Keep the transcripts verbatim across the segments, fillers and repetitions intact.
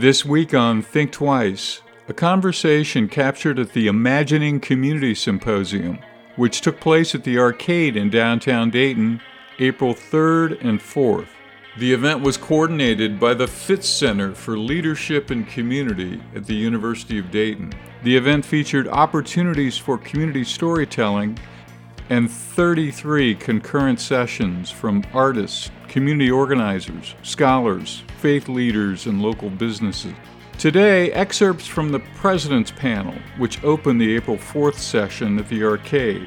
This week on Think Twice, a conversation captured at the Imagining Community Symposium, which took place at the Arcade in downtown Dayton, April third and fourth. The event was coordinated by the Fitz Center for Leadership and Community at the University of Dayton. The event featured opportunities for community storytelling and thirty-three concurrent sessions from artists, community organizers, scholars, faith leaders, and local businesses. Today, excerpts from the President's Panel, which opened the April fourth session at the Arcade.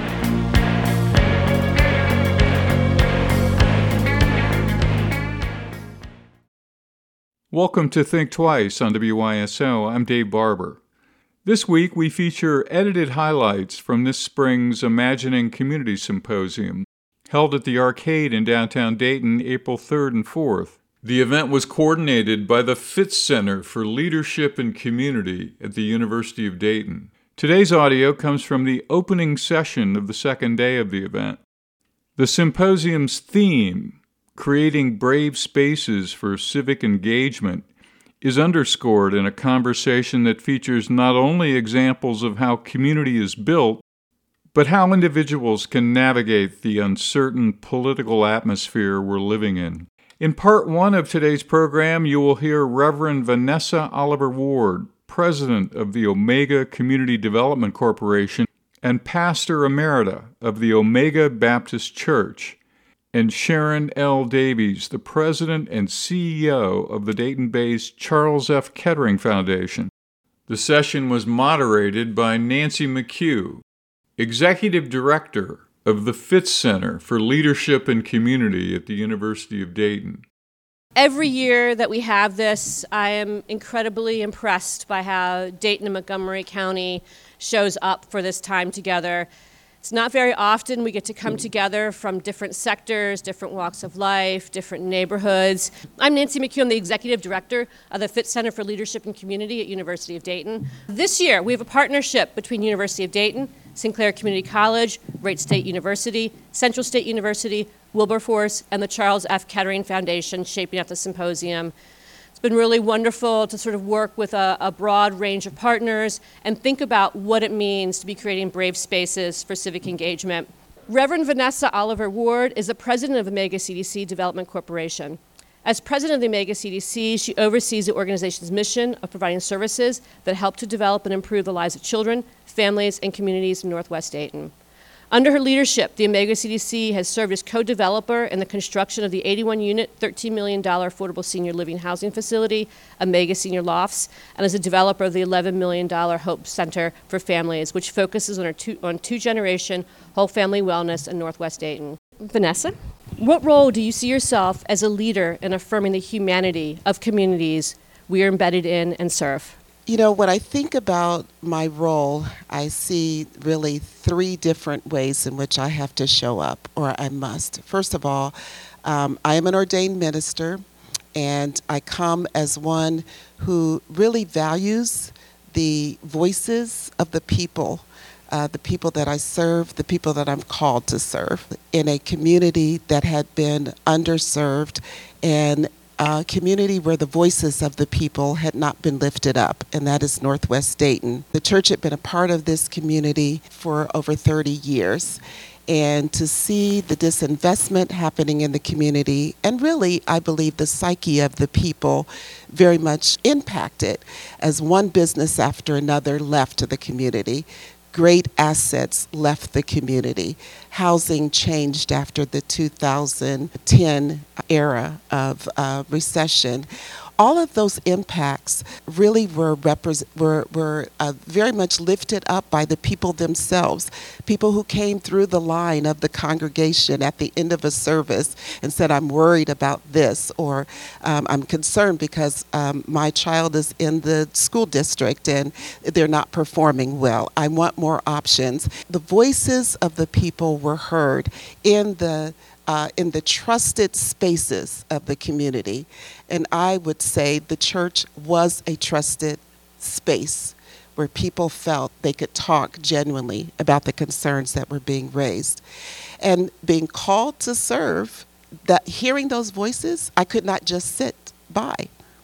Welcome to Think Twice on W Y S O. I'm Dave Barber. This week, we feature edited highlights from this spring's Imagining Community Symposium, held at the Arcade in downtown Dayton, April third and fourth. The event was coordinated by the Fitz Center for Leadership and Community at the University of Dayton. Today's audio comes from the opening session of the second day of the event. The symposium's theme, Creating Brave Spaces for Civic Engagement, is underscored in a conversation that features not only examples of how community is built, but how individuals can navigate the uncertain political atmosphere we're living in. In part one of today's program, you will hear Reverend Vanessa Oliver Ward, president of the Omega Community Development Corporation and pastor emerita of the Omega Baptist Church, and Sharon L. Davies, the president and C E O of the Dayton-based Charles F. Kettering Foundation. The session was moderated by Nancy McHugh, executive director of the Fitz Center for Leadership and Community at the University of Dayton. Every year that we have this, I am incredibly impressed by how Dayton and Montgomery County shows up for this time together. It's not very often we get to come together from different sectors, different walks of life, different neighborhoods. I'm Nancy McHugh, I'm the executive director of the Fitz Center for Leadership and Community at University of Dayton. This year, we have a partnership between University of Dayton, Sinclair Community College, Wright State University, Central State University, Wilberforce, and the Charles F. Kettering Foundation shaping up the symposium. It's been really wonderful to sort of work with a, a broad range of partners and think about what it means to be creating brave spaces for civic engagement. Reverend Vanessa Oliver Ward is the president of Omega C D C Development Corporation. As president of the Omega C D C, she oversees the organization's mission of providing services that help to develop and improve the lives of children, families, and communities in Northwest Dayton. Under her leadership, the Omega C D C has served as co-developer in the construction of the eighty-one unit, thirteen million dollars affordable senior living housing facility, Omega Senior Lofts, and as a developer of the eleven million dollars Hope Center for Families, which focuses on, our two, on two-generation whole family wellness in Northwest Dayton. Vanessa, what role do you see yourself as a leader in affirming the humanity of communities we are embedded in and serve? You know, when I think about my role, I see really three different ways in which I have to show up, or I must. First of all, um, I am an ordained minister, and I come as one who really values the voices of the people, uh, the people that I serve, the people that I'm called to serve, in a community that had been underserved and a community where the voices of the people had not been lifted up, and that is Northwest Dayton. The church had been a part of this community for over thirty years, and to see the disinvestment happening in the community, and really, I believe, the psyche of the people very much impacted as one business after another left the community. Great assets left the community. Housing changed after the two thousand ten era of uh, recession. All of those impacts really were repres- were, were uh, very much lifted up by the people themselves, people who came through the line of the congregation at the end of a service and said, I'm worried about this, or um, I'm concerned because um, my child is in the school district and they're not performing well. I want more options. The voices of the people were heard in the Uh, in the trusted spaces of the community. And I would say the church was a trusted space where people felt they could talk genuinely about the concerns that were being raised. And being called to serve, that hearing those voices, I could not just sit by.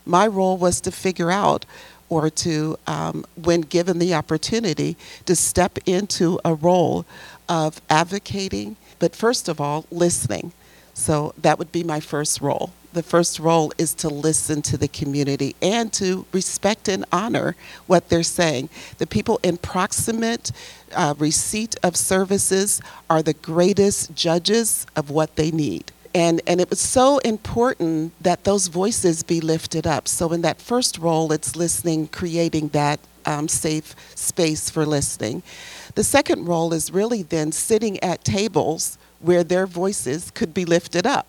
My role was to figure out or to, um, when given the opportunity, to step into a role of advocating, but first of all, listening. So that would be my first role. The first role is to listen to the community and to respect and honor what they're saying. The people in proximate uh, receipt of services are the greatest judges of what they need. And, and it was so important that those voices be lifted up. So in that first role, it's listening, creating that um, safe space for listening. The second role is really then sitting at tables where their voices could be lifted up.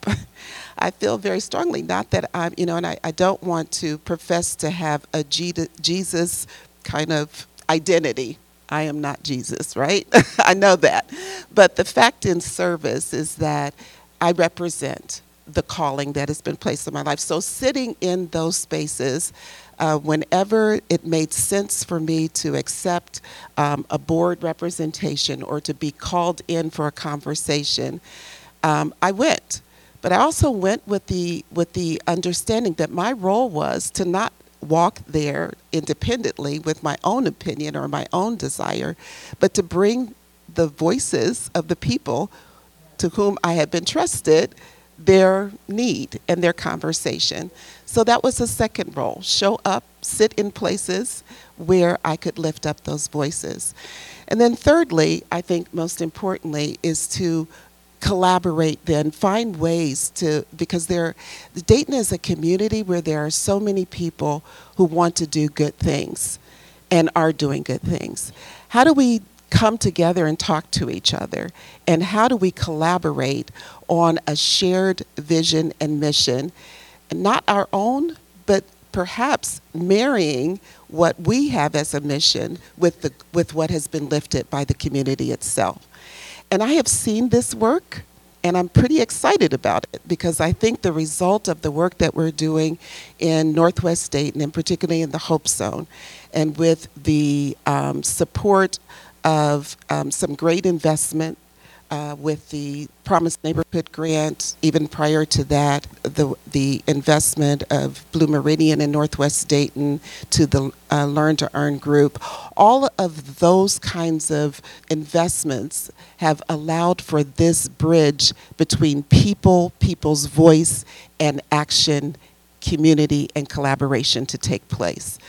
I feel very strongly, not that I'm, you know, and I, I don't want to profess to have a G- Jesus kind of identity. I am not Jesus, right? I know that. But the fact in service is that I represent the calling that has been placed in my life. So sitting in those spaces, uh, whenever it made sense for me to accept um, a board representation or to be called in for a conversation, um, I went. But I also went with the with the understanding that my role was to not walk there independently with my own opinion or my own desire, but to bring the voices of the people to whom I had been trusted, their need and their conversation. So that was the second role, show up, sit in places where I could lift up those voices. And then thirdly, I think most importantly, is to collaborate then, find ways to, because there, Dayton is a community where there are so many people who want to do good things and are doing good things. How do we come together and talk to each other? And how do we collaborate on a shared vision and mission, and not our own, but perhaps marrying what we have as a mission with the with what has been lifted by the community itself. And I have seen this work, and I'm pretty excited about it because I think the result of the work that we're doing in Northwest Dayton, and particularly in the Hope Zone, and with the um, support of um, some great investment uh, with the Promised Neighborhood Grant, even prior to that, the the investment of Blue Meridian in Northwest Dayton to the uh, Learn to Earn group. All of those kinds of investments have allowed for this bridge between people, people's voice, and action, community, and collaboration to take place.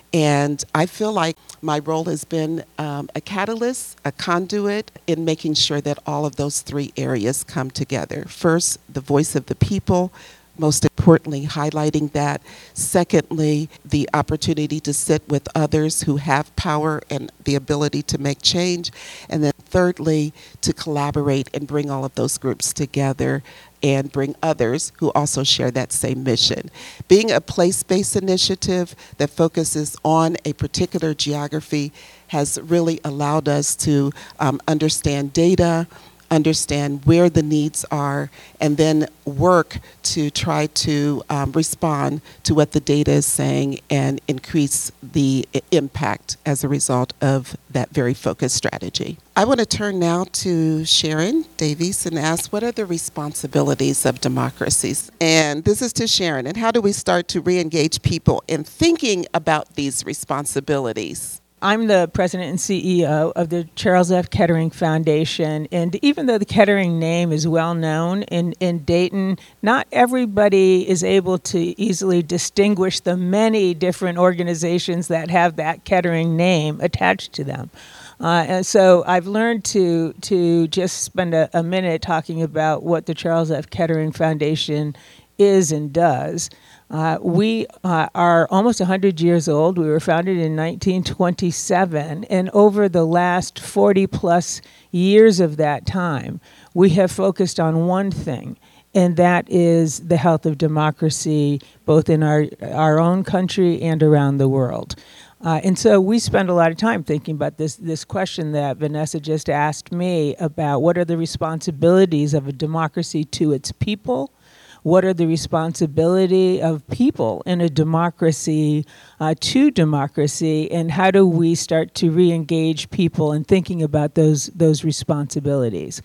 And I feel like my role has been um, a catalyst, a conduit in making sure that all of those three areas come together. First, the voice of the people, most importantly, highlighting that. Secondly, the opportunity to sit with others who have power and the ability to make change. And then thirdly, to collaborate and bring all of those groups together and bring others who also share that same mission. Being a place-based initiative that focuses on a particular geography has really allowed us to um, understand data, understand where the needs are, and then work to try to um, respond to what the data is saying and increase the I- impact as a result of that very focused strategy. I want to turn now to Sharon Davies and ask, what are the responsibilities of democracies? And this is to Sharon. And how do we start to re-engage people in thinking about these responsibilities? I'm the president and C E O of the Charles F. Kettering Foundation, and even though the Kettering name is well known in, in Dayton, not everybody is able to easily distinguish the many different organizations that have that Kettering name attached to them. Uh, and so I've learned to to just spend a, a minute talking about what the Charles F. Kettering Foundation is and does. Uh, we uh, are almost one hundred years old. We were founded in nineteen twenty-seven, and over the last forty plus years of that time, we have focused on one thing, and that is the health of democracy, both in our, our own country and around the world. Uh, and so we spend a lot of time thinking about this, this question that Vanessa just asked me about what are the responsibilities of a democracy to its people. What are the responsibility of people in a democracy uh, to democracy, and how do we start to re-engage people in thinking about those those responsibilities?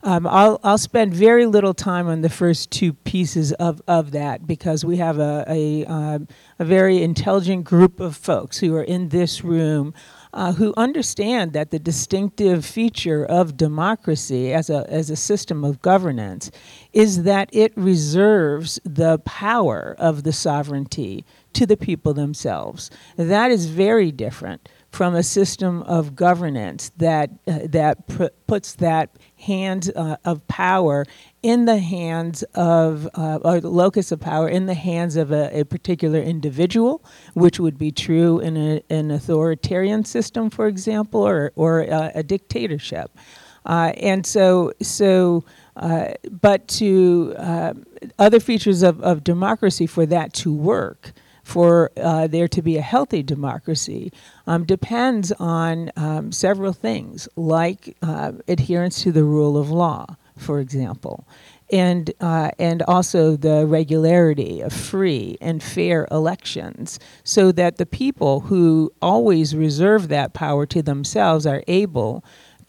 Um, I'll I'll spend very little time on the first two pieces of, of that because we have a a, um, a very intelligent group of folks who are in this room uh, who understand that the distinctive feature of democracy as a as a system of governance is that it reserves the power of the sovereignty to the people themselves. That is very different from a system of governance that uh, that pr- puts that hand uh, of power in the hands of, uh, or the locus of power in the hands of a, a particular individual, which would be true in a, an authoritarian system, for example, or or uh, a dictatorship. Uh, and so, so, uh, but to uh, other features of, of democracy for that to work, for uh, there to be a healthy democracy, um, depends on um, several things, like uh, adherence to the rule of law, for example, and uh, and also the regularity of free and fair elections, so that the people who always reserve that power to themselves are able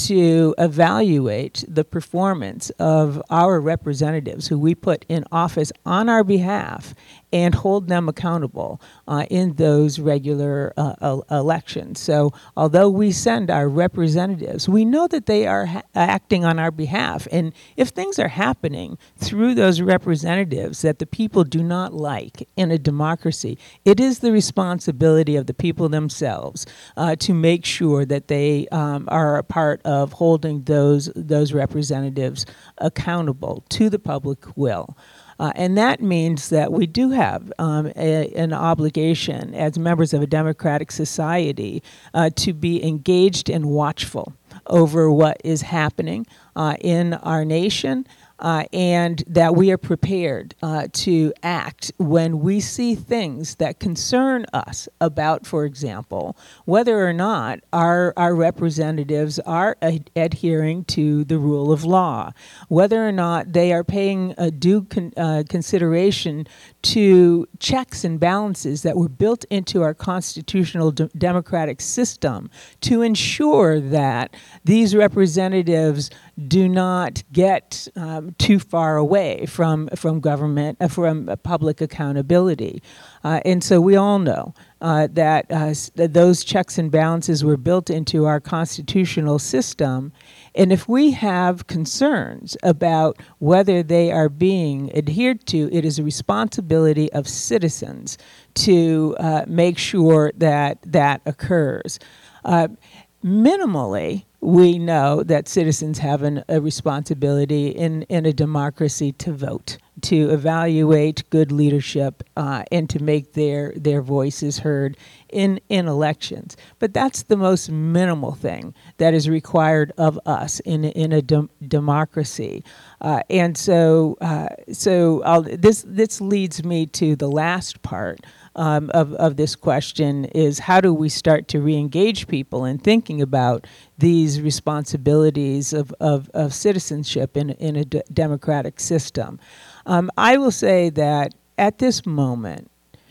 to evaluate the performance of our representatives who we put in office on our behalf and hold them accountable uh, in those regular uh, elections. So although we send our representatives, we know that they are ha- acting on our behalf. And if things are happening through those representatives that the people do not like in a democracy, it is the responsibility of the people themselves uh, to make sure that they um, are a part of holding those, those representatives accountable to the public will. Uh, and that means that we do have um, a, an obligation as members of a democratic society uh, to be engaged and watchful over what is happening uh, in our nation, uh, and that we are prepared uh, to act when we see things that concern us about, for example, whether or not our, our representatives are ad- adhering to the rule of law, whether or not they are paying a due con- uh, consideration to checks and balances that were built into our constitutional de- democratic system to ensure that these representatives do not get um, too far away from from government, uh, from uh, public accountability. Uh, and so we all know uh, that, uh, that those checks and balances were built into our constitutional system. And if we have concerns about whether they are being adhered to, it is a responsibility of citizens to uh, make sure that that occurs. Uh, minimally, we know that citizens have an, a responsibility in, in a democracy to vote, to evaluate good leadership, uh, and to make their, their voices heard in, in elections. But that's the most minimal thing that is required of us in, in a dem- democracy. Uh, and so, uh, so I'll, this, this leads me to the last part Um, of, of this question is how do we start to re-engage people in thinking about these responsibilities of, of, of citizenship in, in a d- democratic system. Um, I will say that at this moment,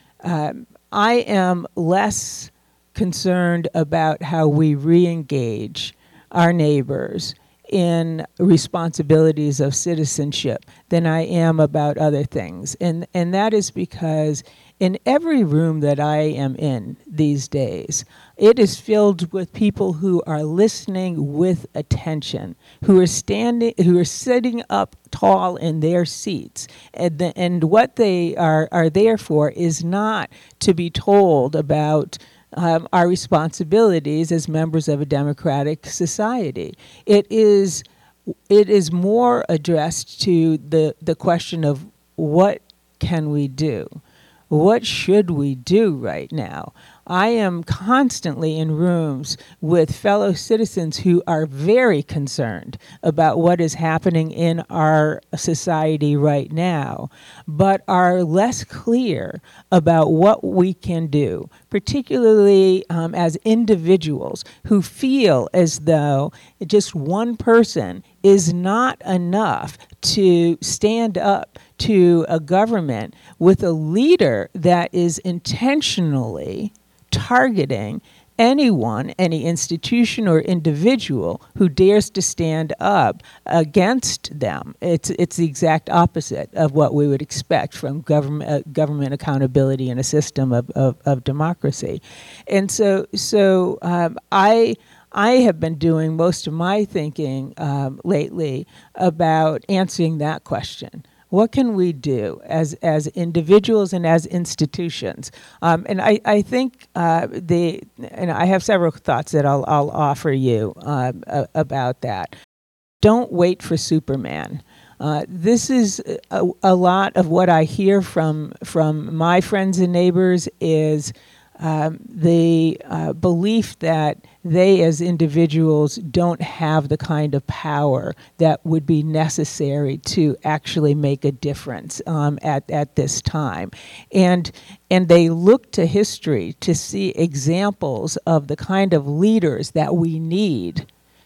um, I am less concerned about how we re-engage our neighbors in responsibilities of citizenship than I am about other things. And, and that is because in every room that I am in these days, it is filled with people who are listening with attention, who are standing, who are sitting up tall in their seats. And, the, and what they are, are there for is not to be told about Um, our responsibilities as members of a democratic society. It is, it is more addressed to the, the question of what can we do? What should we do right now? I am constantly in rooms with fellow citizens who are very concerned about what is happening in our society right now, but are less clear about what we can do, particularly um, as individuals who feel as though just one person is not enough to stand up to a government with a leader that is intentionally targeting anyone, any institution or individual who dares to stand up against them. It's it's the exact opposite of what we would expect from government uh, government accountability in a system of, of, of democracy. And so so um, I I have been doing most of my thinking um, lately about answering that question. What can we do as as individuals and as institutions? Um, and I, I think uh, the and I have several thoughts that I'll I'll offer you uh, uh, about that. Don't wait for Superman. Uh, this is a, a lot of what I hear from from my friends and neighbors is um, the uh, belief that they as individuals don't have the kind of power that would be necessary to actually make a difference um, at, at this time. And, and they look to history to see examples of the kind of leaders that we need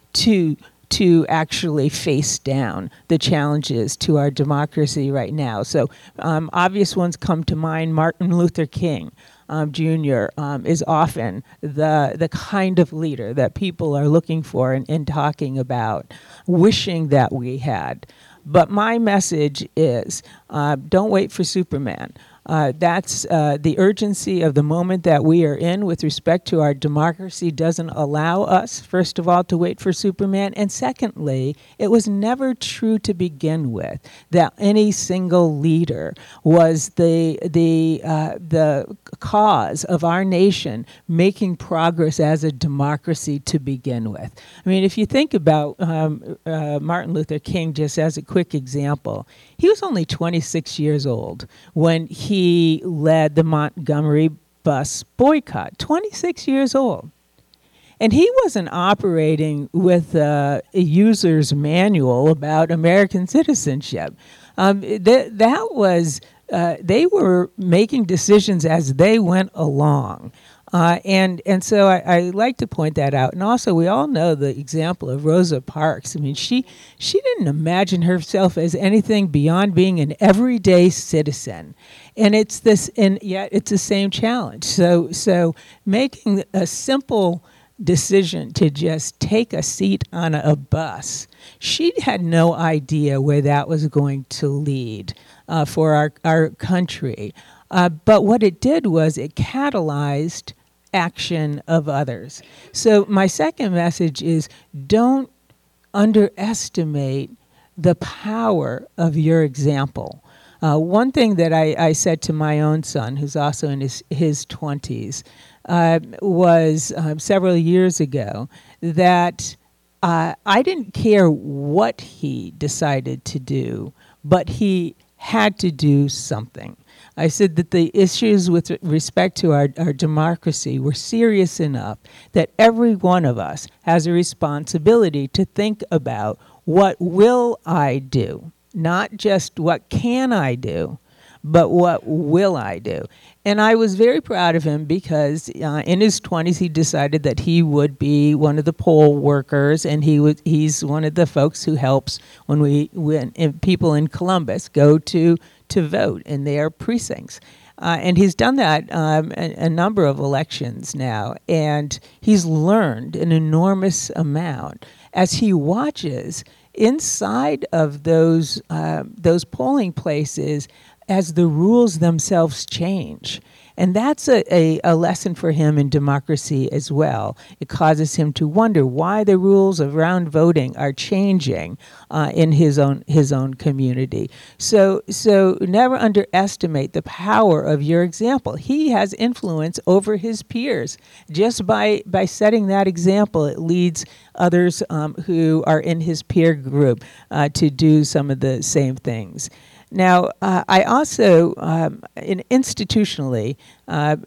to to actually face down the challenges to our democracy right now. So um, obvious ones come to mind. Martin Luther King um, Junior Um, is often the the kind of leader that people are looking for and, and talking about, wishing that we had. But my message is, uh, don't wait for Superman. Uh, that's uh, the urgency of the moment that we are in with respect to our democracy doesn't allow us, first of all, to wait for Superman. And secondly, it was never true to begin with that any single leader was the the uh, the cause of our nation making progress as a democracy to begin with. I mean, if you think about um, uh, Martin Luther King, just as a quick example, he was only twenty-six years old when he He led the Montgomery bus boycott, twenty-six years old. And he wasn't operating with uh, a user's manual about American citizenship. Um, th- that was, uh, they were making decisions as they went along. Uh, and and so I, I like to point that out. And also, we all know the example of Rosa Parks. I mean, she she didn't imagine herself as anything beyond being an everyday citizen. And it's this, and yet it's the same challenge. So so making a simple decision to just take a seat on a, a bus, she had no idea where that was going to lead uh, for our our country. Uh, but what it did was it catalyzed action of others. So my second message is don't underestimate the power of your example. Uh, one thing that I, I said to my own son, who's also in his, his twenties, uh, was uh, several years ago that uh, I didn't care what he decided to do, but he had to do something. I said that the issues with respect to our, our democracy were serious enough that every one of us has a responsibility to think about what will I do, not just what can I do, but what will I do. And I was very proud of him because uh, in his twenties he decided that he would be one of the poll workers, and he was he's one of the folks who helps when we when people in Columbus go to to vote in their precincts. Uh, and he's done that um, a, a number of elections now, and he's learned an enormous amount as he watches inside of those uh, those polling places as the rules themselves change. And that's a, a, a lesson for him in democracy as well. It causes him to wonder why the rules around voting are changing uh, in his own his own community. So so never underestimate the power of your example. He has influence over his peers. Just by, by setting that example, it leads others um, who are in his peer group uh, to do some of the same things. Now, uh, I also, um, in institutionally, uh,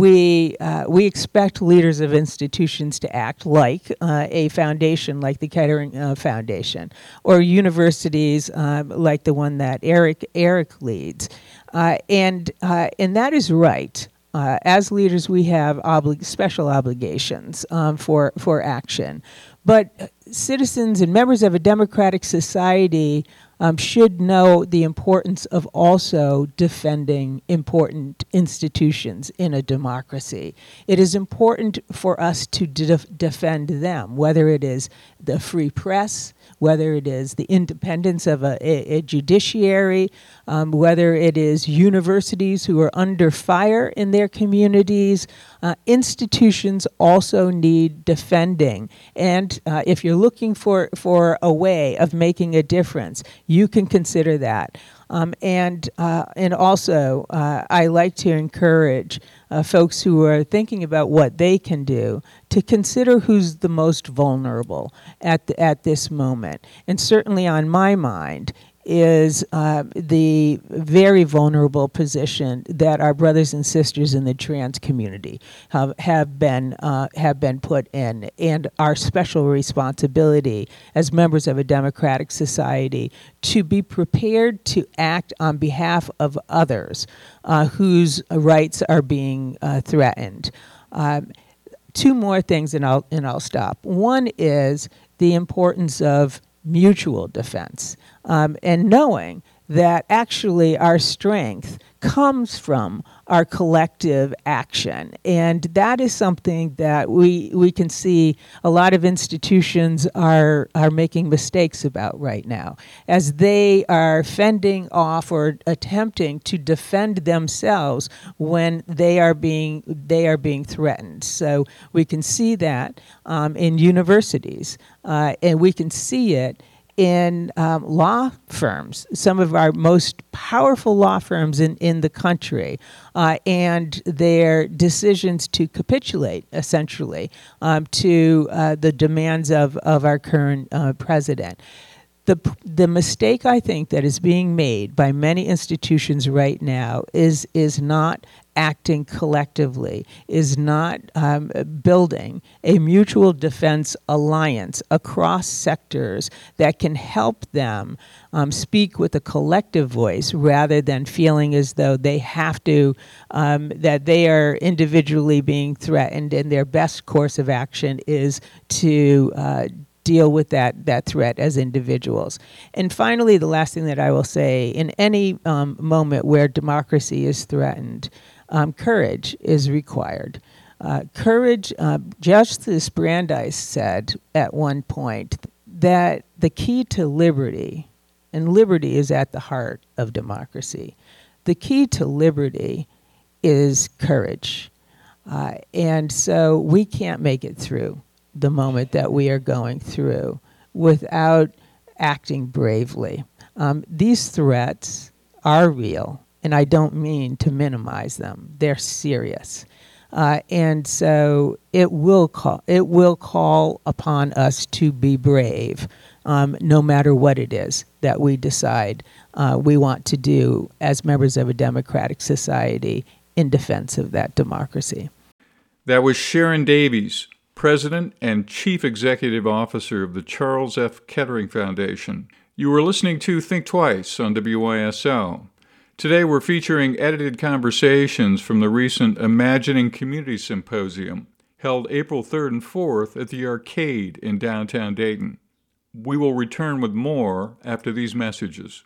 we uh, we expect leaders of institutions to act like uh, a foundation, like the Kettering uh, Foundation, or universities uh, like the one that Eric Eric leads, uh, and uh, and that is right. Uh, as leaders, we have obli- special obligations um, for for action. But citizens and members of a democratic society um, should know the importance of also defending important institutions in a democracy. It is important for us to de- defend them, whether it is the free press, whether it is the independence of a, a, a judiciary, um, whether it is universities who are under fire in their communities. Uh, institutions also need defending. And uh, if you're looking for, for a way of making a difference, you can consider that. Um, and uh, and also, uh, I like to encourage uh, folks who are thinking about what they can do to consider who's the most vulnerable at the, at this moment. And certainly on my mind is uh, the very vulnerable position that our brothers and sisters in the trans community have, have been uh, have been put in, and our special responsibility as members of a democratic society to be prepared to act on behalf of others uh, whose rights are being uh, threatened. Um, two more things, and I'll and I'll stop. One is the importance of mutual defense, um, and knowing that actually our strength comes from our collective action. And that is something that we we can see a lot of institutions are are making mistakes about right now, as they are fending off or attempting to defend themselves when they are being they are being threatened. So we can see that um, in universities, uh, and we can see it in um, law firms, some of our most powerful law firms in, in the country, uh, and their decisions to capitulate, essentially, um, to uh, the demands of, of our current uh, president. The, the mistake, I think, that is being made by many institutions right now is, is not acting collectively, is not um, building a mutual defense alliance across sectors that can help them um, speak with a collective voice rather than feeling as though they have to, um, that they are individually being threatened and their best course of action is to uh, deal with that that threat as individuals. And finally, the last thing that I will say, in any um, moment where democracy is threatened, um, courage is required. Uh, courage, uh, Justice Brandeis said at one point that the key to liberty, and liberty is at the heart of democracy, the key to liberty is courage. Uh, and so we can't make it through the moment that we are going through without acting bravely. Um, these threats are real, and I don't mean to minimize them. They're serious. Uh, and so it will call it will call upon us to be brave, um, no matter what it is that we decide uh, we want to do as members of a democratic society in defense of that democracy. That was Sharon Davies, President and Chief Executive Officer of the Charles F. Kettering Foundation. You were listening to Think Twice on W Y S O. Today we're featuring edited conversations from the recent Imagining Community Symposium, held April third and fourth at the Arcade in downtown Dayton. We will return with more after these messages.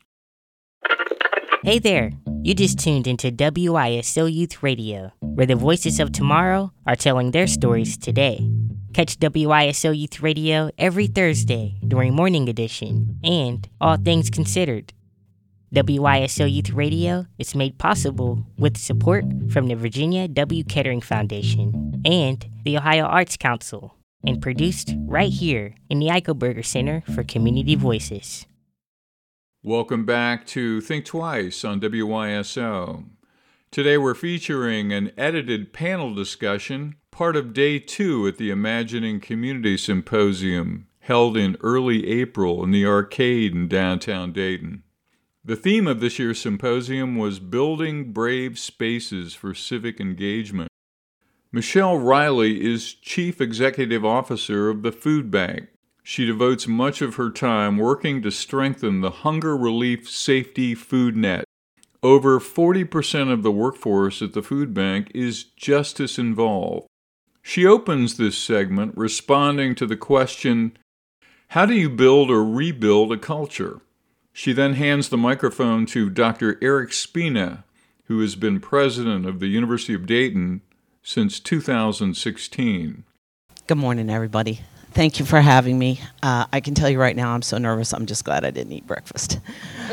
Hey there, you just tuned into W I S O Youth Radio, where the voices of tomorrow are telling their stories today. Catch W I S O Youth Radio every Thursday during Morning Edition and All Things Considered. W I S O Youth Radio is made possible with support from the Virginia W. Kettering Foundation and the Ohio Arts Council, and produced right here in the Eichelberger Center for Community Voices. Welcome back to Think Twice on W Y S O. Today we're featuring an edited panel discussion, part of day two at the Imagining Community Symposium, held in early April in the Arcade in downtown Dayton. The theme of this year's symposium was Building Brave Spaces for Civic Engagement. Michelle Riley is Chief Executive Officer of the Food Bank. She devotes much of her time working to strengthen the hunger relief safety food net. Over forty percent of the workforce at the food bank is justice involved. She opens this segment responding to the question, how do you build or rebuild a culture? She then hands the microphone to Doctor Eric Spina, who has been president of the University of Dayton since two thousand sixteen. Good morning, everybody. Thank you for having me. Uh, I can tell you right now, I'm so nervous, I'm just glad I didn't eat breakfast.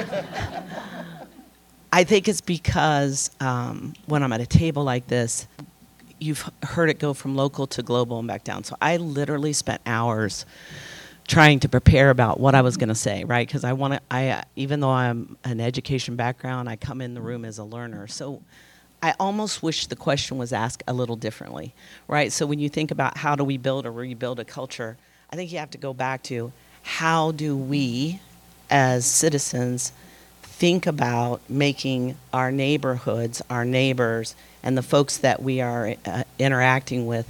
I think it's because um, when I'm at a table like this, you've heard it go from local to global and back down. So I literally spent hours trying to prepare about what I was going to say, right? Because I want to, I uh, even though I'm an education background, I come in the room as a learner. So I almost wish the question was asked a little differently, right? So when you think about how do we build or rebuild a culture, I think you have to go back to how do we as citizens think about making our neighborhoods, our neighbors, and the folks that we are uh, interacting with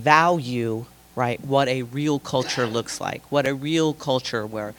value, right, what a real culture looks like, what a real culture where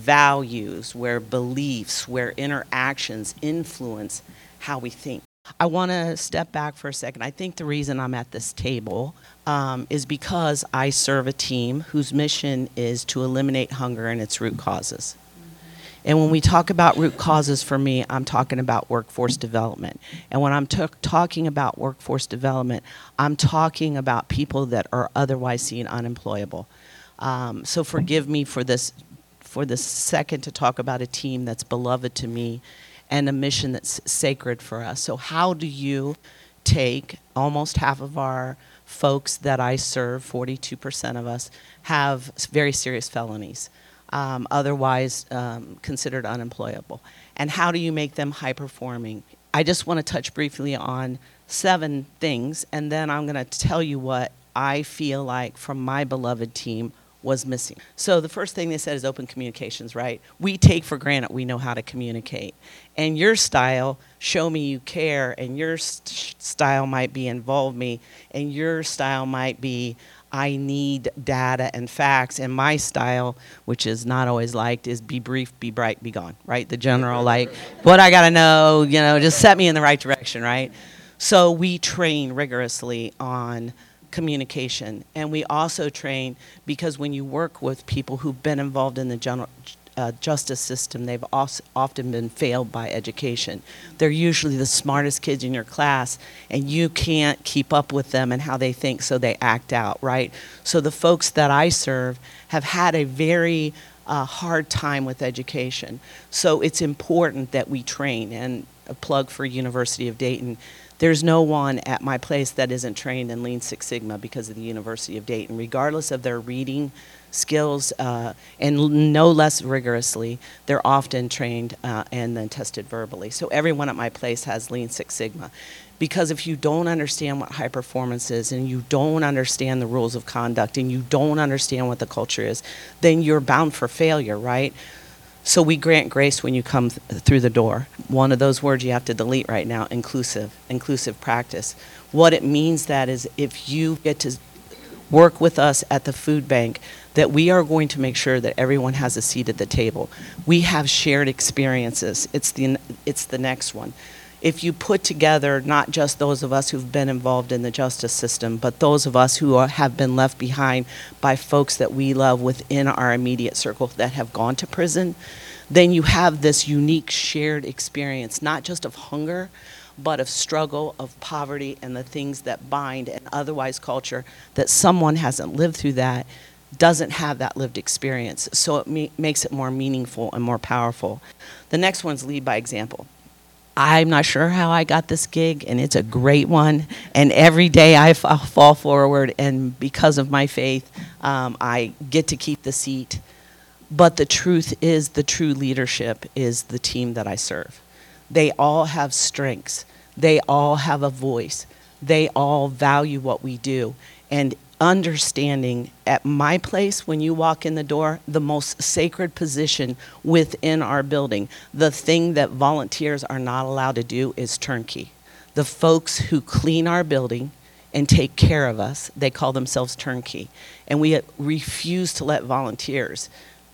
values, where beliefs, where interactions influence how we think. I want to step back for a second. I think the reason I'm at this table um, is because I serve a team whose mission is to eliminate hunger and its root causes. And when we talk about root causes, for me, I'm talking about workforce development. And when I'm t- talking about workforce development, I'm talking about people that are otherwise seen unemployable. Um, so forgive me for this, for this second to talk about a team that's beloved to me and a mission that's sacred for us. So how do you take almost half of our folks that I serve, forty-two percent of us, have very serious felonies? Um, otherwise um, considered unemployable. And how do you make them high-performing? I just want to touch briefly on seven things, and then I'm going to tell you what I feel like from my beloved team was missing. So the first thing they said is open communications, right? We take for granted we know how to communicate. And your style, show me you care, and your st- style might be involve me, and your style might be I need data and facts, and my style, which is not always liked, is be brief, be bright, be gone, right? The general, like, what I gotta know, you know, just set me in the right direction, right? So we train rigorously on communication, and we also train because when you work with people who've been involved in the general Uh, justice system, they've also often been failed by education. They're usually the smartest kids in your class, and you can't keep up with them and how they think, so they act out, right? So the folks that I serve have had a very uh, hard time with education. So it's important that we train, and a plug for University of Dayton. There's no one at my place that isn't trained in Lean Six Sigma because of the University of Dayton, regardless of their reading skills, uh, and l- no less rigorously, they're often trained uh, and then tested verbally. So everyone at my place has Lean Six Sigma. Because if you don't understand what high performance is, and you don't understand the rules of conduct, and you don't understand what the culture is, then you're bound for failure, right? So we grant grace when you come th- through the door. One of those words you have to delete right now, inclusive, inclusive practice. What it means that is if you get to work with us at the food bank, that we are going to make sure that everyone has a seat at the table. We have shared experiences. It's the, it's the next one. If you put together not just those of us who've been involved in the justice system, but those of us who are, have been left behind by folks that we love within our immediate circle that have gone to prison, then you have this unique shared experience, not just of hunger, but of struggle, of poverty, and the things that bind an otherwise culture that someone hasn't lived through that, doesn't have that lived experience. So it me- makes it more meaningful and more powerful. The next one's lead by example. I'm not sure how I got this gig, and it's a great one. And every day I f- fall forward, and because of my faith, um, I get to keep the seat. But the truth is, the true leadership is the team that I serve. They all have strengths. They all have a voice. They all value what we do. And understanding at my place, when you walk in the door, the most sacred position within our building, the thing that volunteers are not allowed to do is turnkey. The folks who clean our building and take care of us, they call themselves turnkey. And we refuse to let volunteers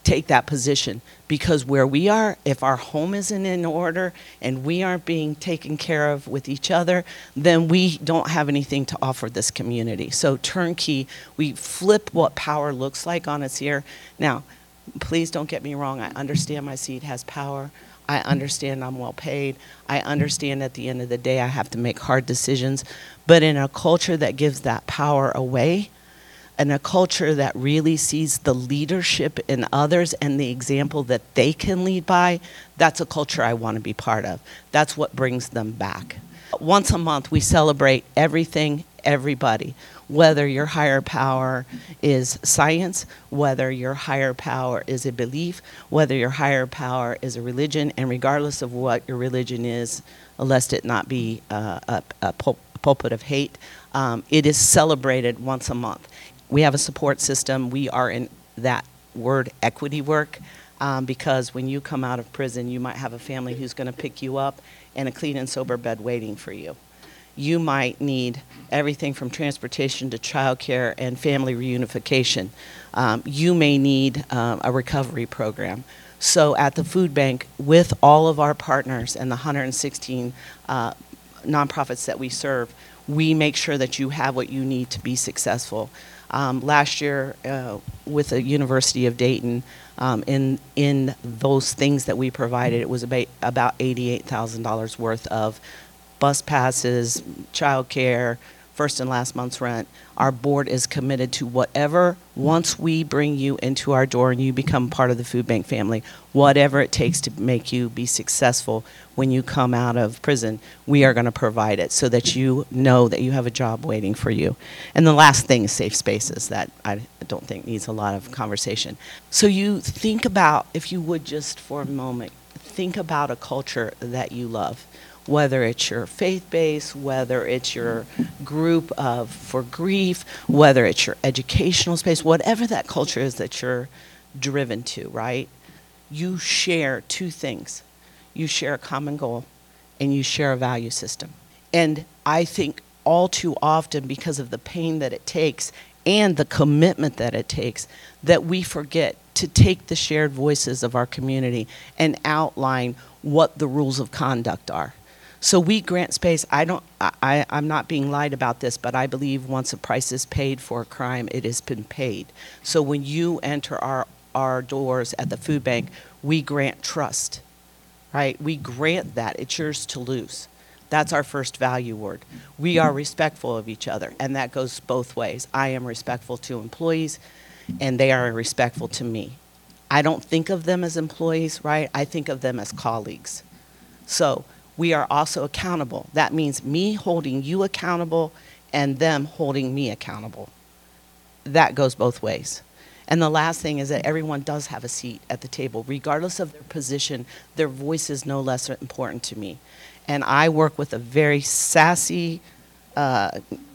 take that position, because where we are, if our home isn't in order and we aren't being taken care of with each other, then we don't have anything to offer this community. So turnkey, we flip what power looks like on its ear. Now, please don't get me wrong. I understand my seat has power. I understand I'm well paid. I understand at the end of the day I have to make hard decisions. But in a culture that gives that power away, and a culture that really sees the leadership in others and the example that they can lead by, that's a culture I want to be part of. That's what brings them back. Once a month, we celebrate everything, everybody. Whether your higher power is science, whether your higher power is a belief, whether your higher power is a religion, and regardless of what your religion is, lest it not be uh, a, a pul- pulpit of hate, um, it is celebrated once a month. We have a support system. We are in that word equity work um, because when you come out of prison, you might have a family who's going to pick you up and a clean and sober bed waiting for you. You might need everything from transportation to childcare and family reunification. Um, you may need um, a recovery program. So at the food bank, with all of our partners and the one hundred sixteen uh, nonprofits that we serve, we make sure that you have what you need to be successful. Um, last year, uh, with the University of Dayton, um, in in those things that we provided, it was about about eighty-eight thousand dollars worth of bus passes, childcare, first and last month's rent. Our board is committed to whatever, once we bring you into our door and you become part of the food bank family, whatever it takes to make you be successful when you come out of prison, we are going to provide it so that you know that you have a job waiting for you. And the last thing is safe spaces, that I don't think needs a lot of conversation. So you think about, if you would just for a moment, think about a culture that you love. Whether it's your faith base, whether it's your group of for grief, whether it's your educational space, whatever that culture is that you're driven to, right? You share two things. You share a common goal and you share a value system. And I think all too often, because of the pain that it takes and the commitment that it takes, that we forget to take the shared voices of our community and outline what the rules of conduct are. So we grant space. I don't, I, I'm not being lied about this, but I believe once a price is paid for a crime, it has been paid. So when you enter our, our doors at the food bank, we grant trust, right? We grant that. It's yours to lose. That's our first value word. We are respectful of each other, and that goes both ways. I am respectful to employees, and they are respectful to me. I don't think of them as employees, right? I think of them as colleagues. So we are also accountable. That means me holding you accountable and them holding me accountable. That goes both ways. And the last thing is that everyone does have a seat at the table. Regardless of their position, their voice is no less important to me. And I work with a very sassy, uh,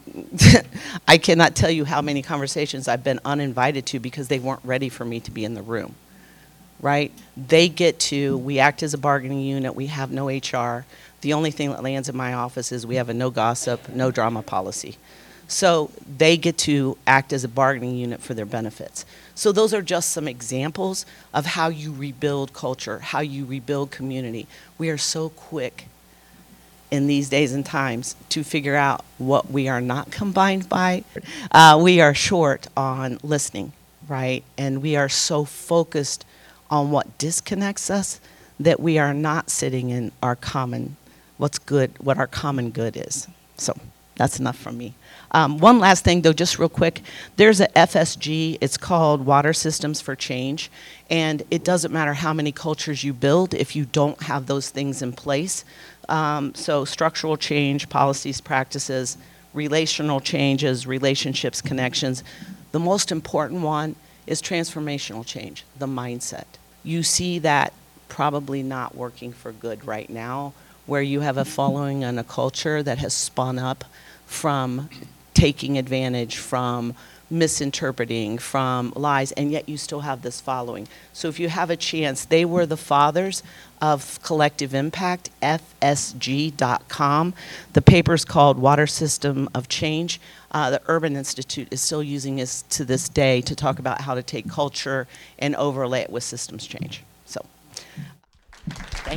I cannot tell you how many conversations I've been uninvited to because they weren't ready for me to be in the room. Right? They get to, we act as a bargaining unit, we have no H R. The only thing that lands in my office is we have a no gossip, no drama policy. So they get to act as a bargaining unit for their benefits. So those are just some examples of how you rebuild culture, how you rebuild community. We are so quick in these days and times to figure out what we are not combined by. Uh, we are short on listening, right? And we are so focused on what disconnects us that we are not sitting in our common, what's good, what our common good is. So that's enough from me. Um, one last thing, though, just real quick. There's a F S G. It's called Water Systems for Change. And it doesn't matter how many cultures you build if you don't have those things in place. Um, so structural change, policies, practices, relational changes, relationships, connections. The most important one is transformational change, the mindset. You see that probably not working for good right now, where you have a following and a culture that has spun up from taking advantage, from misinterpreting, from lies, and yet you still have this following. So if you have a chance, they were the fathers of collective impact, F S G dot com. The paper's called Water System of Change. Uh, the Urban Institute is still using this to this day to talk about how to take culture and overlay it with systems change. So, thank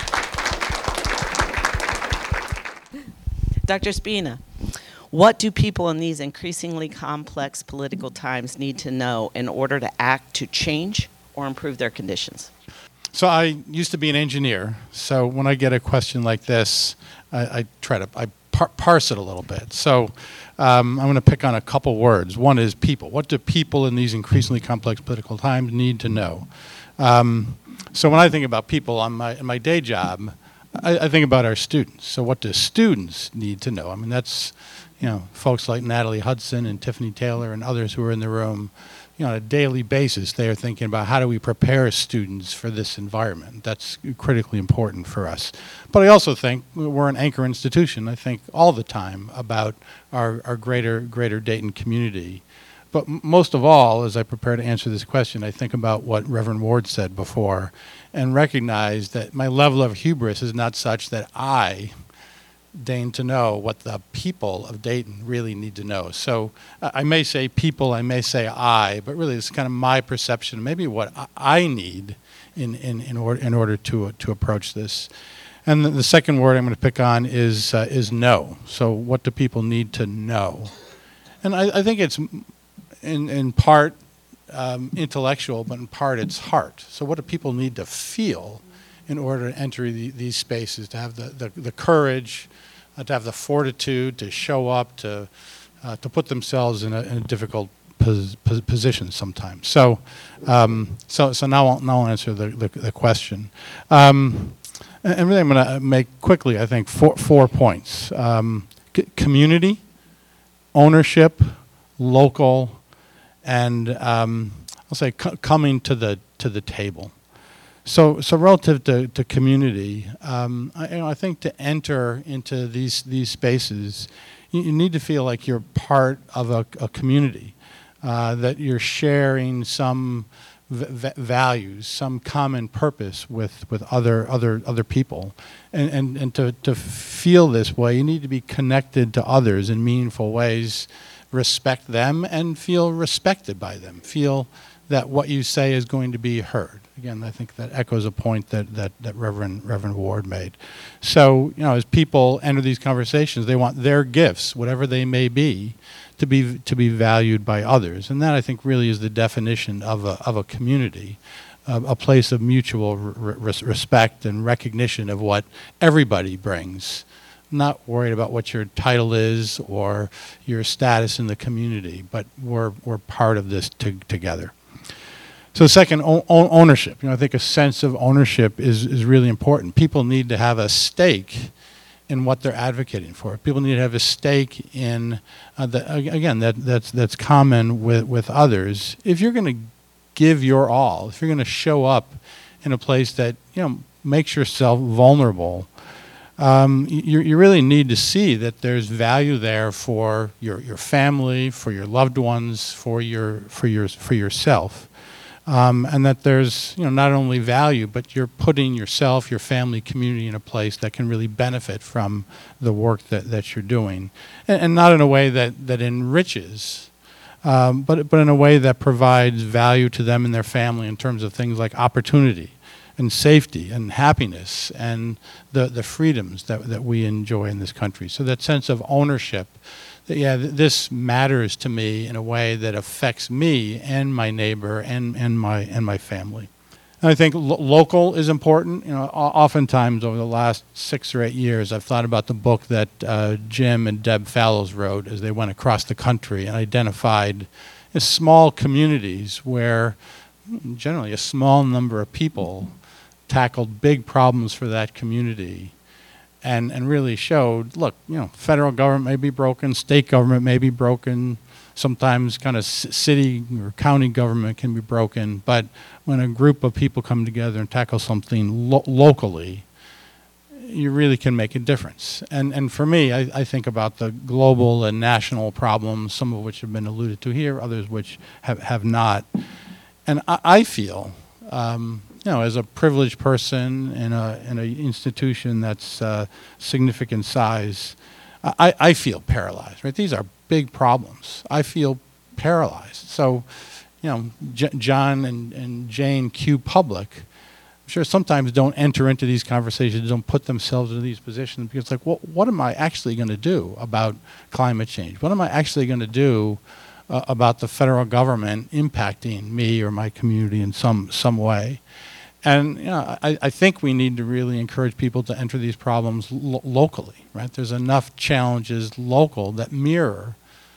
you. Doctor Spina, what do people in these increasingly complex political times need to know in order to act to change or improve their conditions? So I used to be an engineer, so when I get a question like this, I, I try to I par- parse it a little bit. So um, I'm going to pick on a couple words. One is people. What do people in these increasingly complex political times need to know? Um, so when I think about people on my in my day job, I, I think about our students. So what do students need to know? I mean, that's, you know, folks like Natalie Hudson and Tiffany Taylor and others who are in the room. You know, on a daily basis, they are thinking about how do we prepare students for this environment. That's critically important for us. But I also think we're an anchor institution. I think all the time about our, our greater greater Dayton community. But m- most of all, as I prepare to answer this question, I think about what Reverend Ward said before and recognize that my level of hubris is not such that I deign to know what the people of Dayton really need to know. So uh, I may say people, I may say I, but really it's kind of my perception, maybe what I, I need in, in, in, or, in order to, uh, to approach this. And the, the second word I'm going to pick on is, uh, is know. So what do people need to know? And I, I think it's in, in part um, intellectual, but in part it's heart. So what do people need to feel in order to enter the, these spaces, to have the, the, the courage, uh, to have the fortitude, to show up, to uh, to put themselves in a, in a difficult pos, pos, position sometimes. So, um, so so now I'll, now I'll answer the, the, the question. Um, and, and really I'm going to make quickly, I think, four, four points. Um, c- community, ownership, local, and um, I'll say c- coming to the to the table. So, so relative to, to community, um, I, you know, I think to enter into these these spaces, you, you need to feel like you're part of a, a community, uh, that you're sharing some v- values, some common purpose with, with other other other people, and and, and to, to feel this way, you need to be connected to others in meaningful ways, respect them, and feel respected by them. Feel that what you say is going to be heard. Again, I think that echoes a point that, that, that Reverend Reverend Ward made. So, you know, as people enter these conversations, they want their gifts, whatever they may be, to be to be valued by others. And that, I think, really is the definition of a of a community, uh, a place of mutual re- respect and recognition of what everybody brings. Not worried about what your title is or your status in the community, but we're we're part of this to, together. So second, o- ownership. You know, I think a sense of ownership is, is really important. People need to have a stake in what they're advocating for. People need to have a stake in, uh, the, again, that that's that's common with, with others. If you're going to give your all, if you're going to show up in a place that, you know, makes yourself vulnerable, um, you, you really need to see that there's value there for your, your family, for your loved ones, for your for your for yourself. Um, and that there's, you know, not only value, but you're putting yourself, your family, community in a place that can really benefit from the work that, that you're doing. And, and not in a way that, that enriches, um, but, but in a way that provides value to them and their family in terms of things like opportunity and safety and happiness and the, the freedoms that, that we enjoy in this country. So that sense of ownership, that, yeah, th- this matters to me in a way that affects me and my neighbor and, and my and my family. And I think lo- local is important. You know, o- oftentimes over the last six or eight years, I've thought about the book that uh, Jim and Deb Fallows wrote as they went across the country and identified uh, small communities where generally a small number of people tackled big problems for that community. And, and really showed, look, you know, federal government may be broken, state government may be broken, sometimes kind of c- city or county government can be broken, but when a group of people come together and tackle something lo- locally, you really can make a difference. And and for me, I, I think about the global and national problems, some of which have been alluded to here, others which have, have not. And I, I feel, um, you know, as a privileged person in a in an institution that's uh, significant size, I, I feel paralyzed, right? These are big problems. I feel paralyzed. So, you know, J- John and, and Jane Q. Public, I'm sure sometimes don't enter into these conversations, don't put themselves in these positions because it's like, well, what am I actually going to do about climate change? What am I actually going to do uh, about the federal government impacting me or my community in some some way? And you know, I, I think we need to really encourage people to enter these problems lo- locally, right? There's enough challenges local that mirror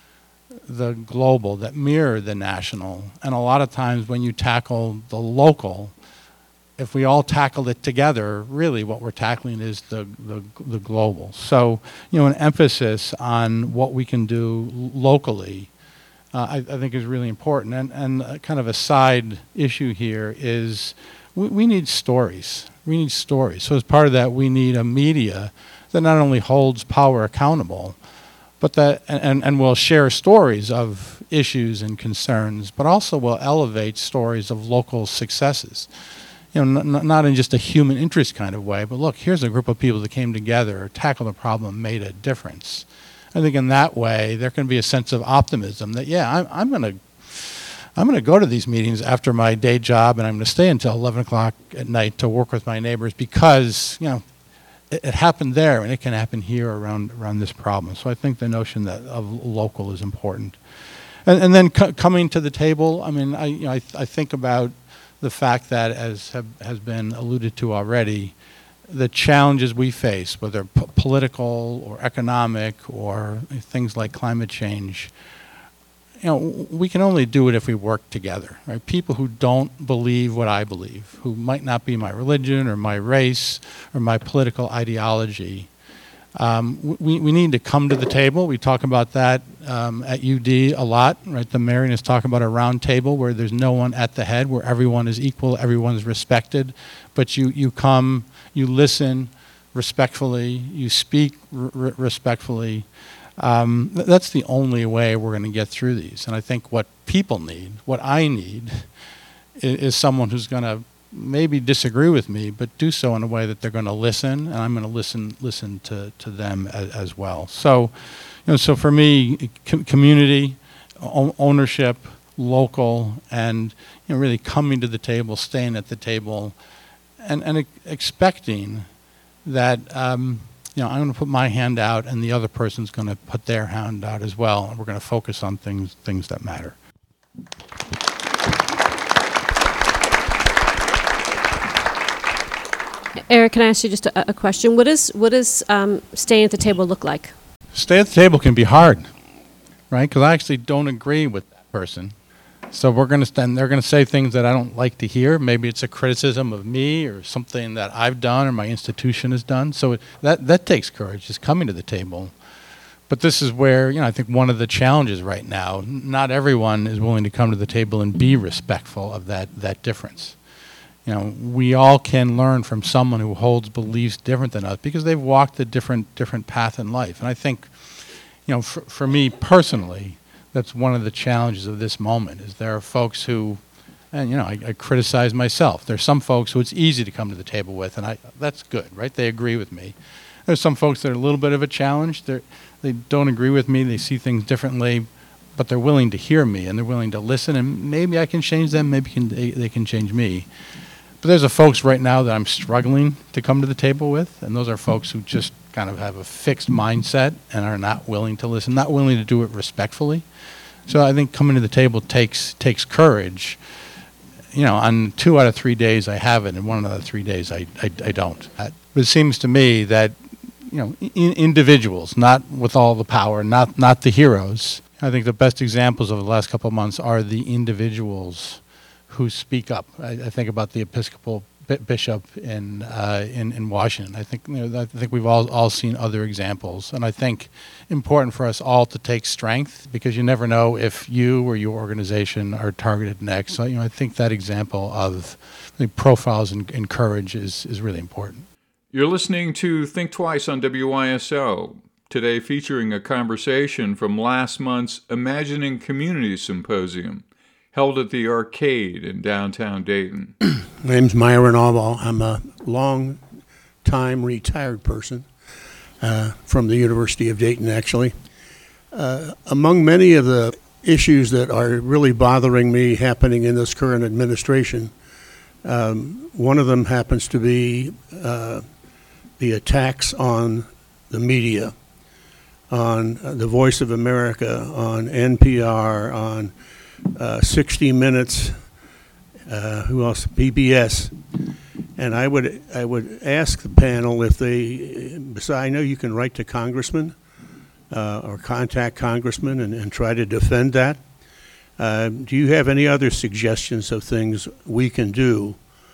the global, that mirror the national. And a lot of times when you tackle the local, if we all tackle it together, really what we're tackling is the, the, the global. So, you know, an emphasis on what we can do l- locally, uh, I, I think is really important. And, and uh, kind of a side issue here is we, we need stories. We need stories. So as part of that, we need a media that not only holds power accountable, but that and, and will share stories of issues and concerns, but also will elevate stories of local successes. You know, n- not in just a human interest kind of way, but look, here's a group of people that came together, tackled a problem, made a difference. I think in that way, there can be a sense of optimism that, yeah, I'm, I'm going to I'm going to go to these meetings after my day job, and I'm going to stay until eleven o'clock at night to work with my neighbors because, you know, it, it happened there, and it can happen here around around this problem. So I think the notion that of local is important. And, and then co- coming to the table, I mean, I, you know, I, I think about the fact that, as have, has been alluded to already, the challenges we face, whether p- political or economic or things like climate change, you know, we can only do it if we work together, right? People who don't believe what I believe, who might not be my religion or my race or my political ideology, um, we, we need to come to the table. We talk about that um, at U D a lot, right? The Marion is talking about a round table where there's no one at the head, where everyone is equal, everyone is respected, but you, you come, you listen respectfully, you speak r- r- respectfully. Um, th- that's the only way we're going to get through these. And I think what people need, what I need, is, is someone who's going to maybe disagree with me, but do so in a way that they're going to listen, and I'm going to listen listen to, to them as, as well. So, you know, so for me, com- community, o- ownership, local, and you know, really coming to the table, staying at the table, and and e- expecting that. Um, You know, I'm going to put my hand out, and the other person's going to put their hand out as well, and we're going to focus on things things that matter. Eric, can I ask you just a, a question? What is what does um, staying at the table look like? Stay at the table can be hard, right? Because I actually don't agree with that person. So we're going to stand. They're going to say things that I don't like to hear. Maybe it's a criticism of me or something that I've done or my institution has done. So it, that that takes courage, just coming to the table. But this is where, you know, I think one of the challenges right now. n- Not everyone is willing to come to the table and be respectful of that that difference. You know, we all can learn from someone who holds beliefs different than us because they've walked a different different path in life. And I think, you know, for, for me personally, that's one of the challenges of this moment, is there are folks who, and you know, I, I criticize myself. There's some folks who it's easy to come to the table with, and I that's good, right? They agree with me. There's some folks that are a little bit of a challenge. They they don't agree with me. They see things differently, but they're willing to hear me and they're willing to listen. And maybe I can change them. Maybe can, they, they can change me. But there's a folks right now that I'm struggling to come to the table with, and those are folks who just kind of have a fixed mindset and are not willing to listen, not willing to do it respectfully. So I think coming to the table takes takes courage. You know, on two out of three days I have it, and one out of three days I, I, I don't. Uh, But it seems to me that, you know, in, individuals, not with all the power, not not the heroes. I think the best examples over the last couple of months are the individuals who speak up. I, I think about the Episcopal bi- bishop in, uh, in in Washington. I think you know, I think we've all all seen other examples, and I think important for us all to take strength, because you never know if you or your organization are targeted next. So you know, I think that example of I think profiles and, and courage is is really important. You're listening to Think Twice on W Y S O, today featuring a conversation from last month's Imagining Community Symposium, held at the Arcade in downtown Dayton. My name's Myron Allball. I'm a long-time retired person uh, from the University of Dayton, actually. Uh, among many of the issues that are really bothering me happening in this current administration, um, one of them happens to be uh, the attacks on the media, on uh, the Voice of America, on N P R, on uh, sixty minutes, uh, who else? P B S. And I would I would ask the panel if they, besides, I know you can write to congressmen uh, or contact congressmen and, and try to defend that. Uh, do you have any other suggestions of things we can do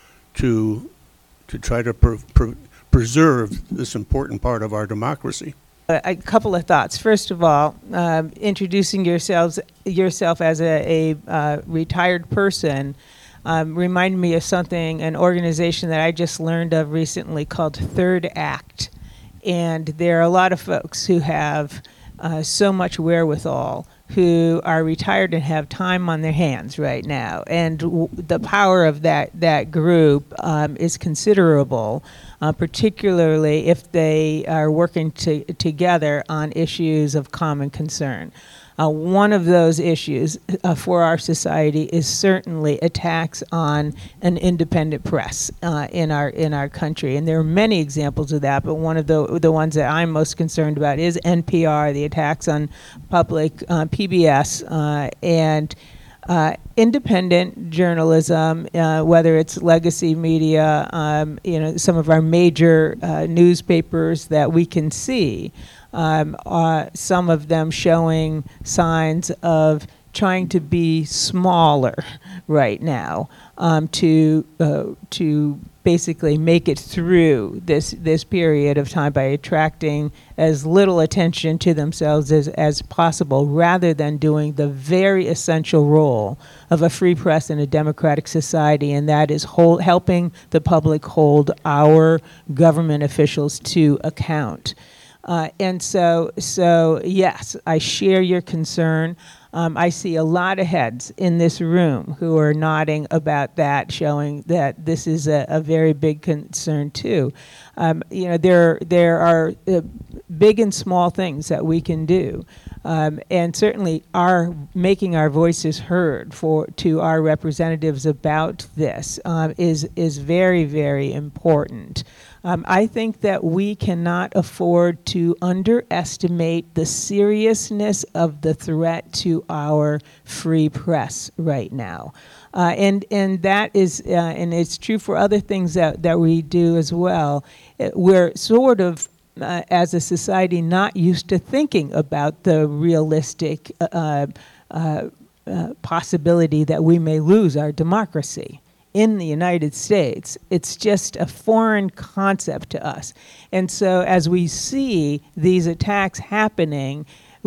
to to try to pr- pr- preserve this important part of our democracy? A, a couple of thoughts. First of all, um, introducing yourselves yourself as a, a uh, retired person um, reminded me of something, an organization that I just learned of recently called Third Act. And there are a lot of folks who have uh, so much wherewithal, who are retired and have time on their hands right now. And w- the power of that, that group um, is considerable, uh, particularly if they are working to, together on issues of common concern. Uh, one of those issues uh, for our society is certainly attacks on an independent press uh, in our in our country, and there are many examples of that. But one of the the ones that I'm most concerned about is N P R, the attacks on public uh, P B S uh, and uh, independent journalism, uh, whether it's legacy media, um, you know, some of our major uh, newspapers that we can see. Um, uh, some of them showing signs of trying to be smaller right now um, to uh, to basically make it through this this period of time by attracting as little attention to themselves as, as possible, rather than doing the very essential role of a free press in a democratic society, and that is hold, helping the public hold our government officials to account. Uh, and so, so yes, I share your concern. Um, I see a lot of heads in this room who are nodding about that, showing that this is a, a very big concern too. Um, you know, there there are uh, big and small things that we can do, um, and certainly our making our voices heard for to our representatives about this um, is is very, very important. Um, I think that we cannot afford to underestimate the seriousness of the threat to our free press right now. Uh, and and that is, uh, and it's true for other things that, that we do as well. We're sort of, uh, as a society, not used to thinking about the realistic uh, uh, uh, possibility that we may lose our democracy. In the United States, it's just a foreign concept to us. And so as we see these attacks happening,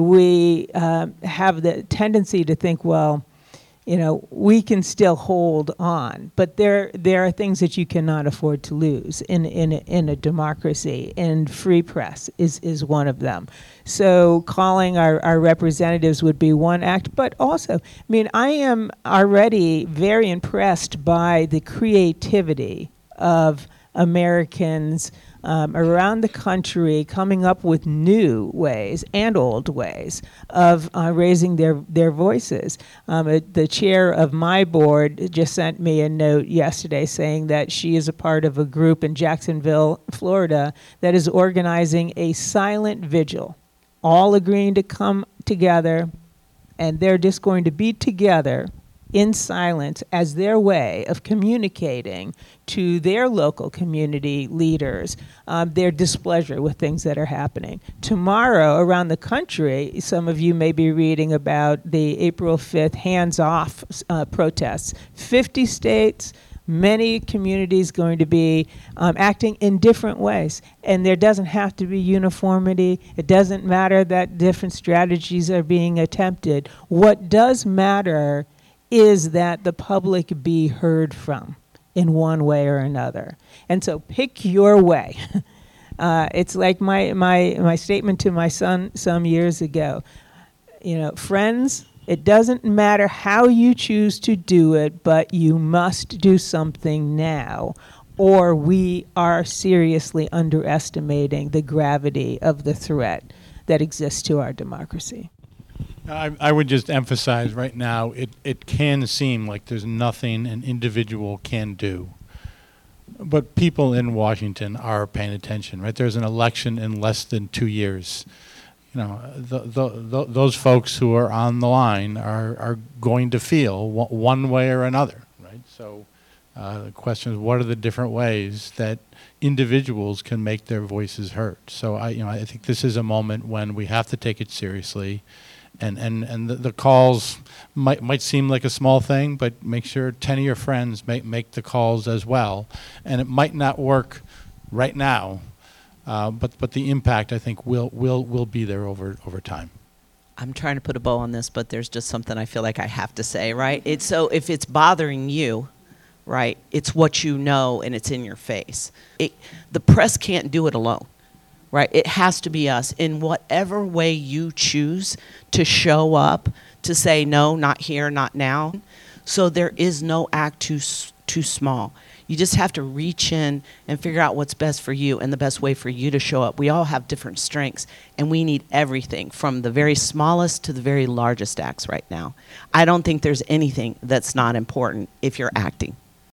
we uh, have the tendency to think, well, you know, we can still hold on. But there there are things that you cannot afford to lose in, in, a, in a democracy, and free press is, is one of them. So calling our, our representatives would be one act, but also, I mean, I am already very impressed by the creativity of Americans um, around the country coming up with new ways and old ways of uh, raising their, their voices. Um, uh, the chair of my board just sent me a note yesterday saying that she is a part of a group in Jacksonville, Florida, that is organizing a silent vigil, all agreeing to come together, and they're just going to be together in silence as their way of communicating to their local community leaders um, their displeasure with things that are happening. Tomorrow, around the country, some of you may be reading about the April fifth hands-off uh, protests. fifty states, many communities going to be um, acting in different ways. And there doesn't have to be uniformity. It doesn't matter that different strategies are being attempted. What does matter is that the public be heard from in one way or another. And so pick your way. Uh, it's like my, my, my statement to my son some years ago. You know, friends, it doesn't matter how you choose to do it, but you must do something now, or we are seriously underestimating the gravity of the threat that exists to our democracy. I, I would just emphasize right now, it, it can seem like there's nothing an individual can do. But people in Washington are paying attention, right? There's an election in less than two years. You know, the, the, the, those folks who are on the line are, are going to feel w- one way or another, right? So uh, the question is, what are the different ways that individuals can make their voices heard? So I, you know, I think this is a moment when we have to take it seriously. And, and, and the, the calls might might seem like a small thing, but make sure ten of your friends make, make the calls as well. And it might not work right now, uh, but, but the impact, I think, will, will, will be there over, over time. I'm trying to put a bow on this, but there's just something I feel like I have to say, right? It's so if it's bothering you, right, it's what you know and it's in your face. It, the press can't do it alone. Right, it has to be us in whatever way you choose to show up to say no, not here, not now. So there is no act too too small. You just have to reach in and figure out what's best for you and the best way for you to show up. We all have different strengths, and we need everything from the very smallest to the very largest acts right now. I don't think there's anything that's not important if you're acting.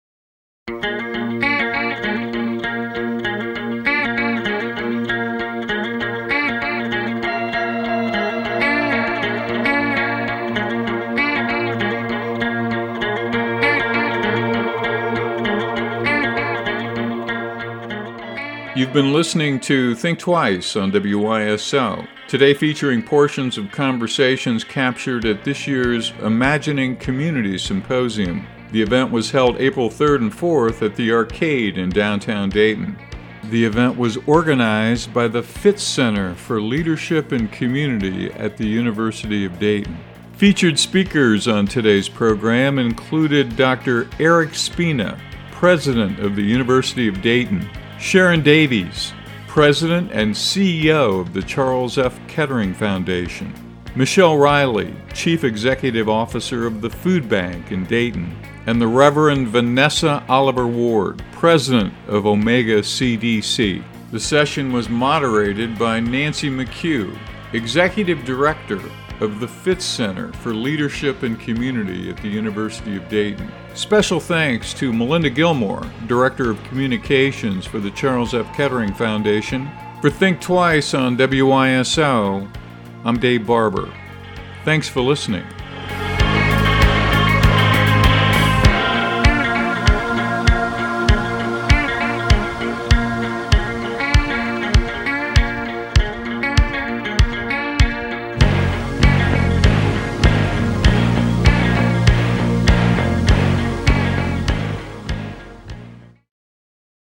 You've been listening to Think Twice on W Y S O, today featuring portions of conversations captured at this year's Imagining Community Symposium. The event was held April third and fourth at the Arcade in downtown Dayton. The event was organized by the Fitz Center for Leadership and Community at the University of Dayton. Featured speakers on today's program included Doctor Eric Spina, President of the University of Dayton, Sharon Davies, President and C E O of the Charles F. Kettering Foundation, Michelle Riley, Chief Executive Officer of the Food Bank in Dayton, and the Reverend Vanessa Oliver Ward, President of Omega C D C. The session was moderated by Nancy McHugh, Executive Director of the Fitz Center for Leadership and Community at the University of Dayton. Special thanks to Melinda Gilmore, Director of Communications for the Charles F. Kettering Foundation. For Think Twice on W Y S O, I'm Dave Barber. Thanks for listening.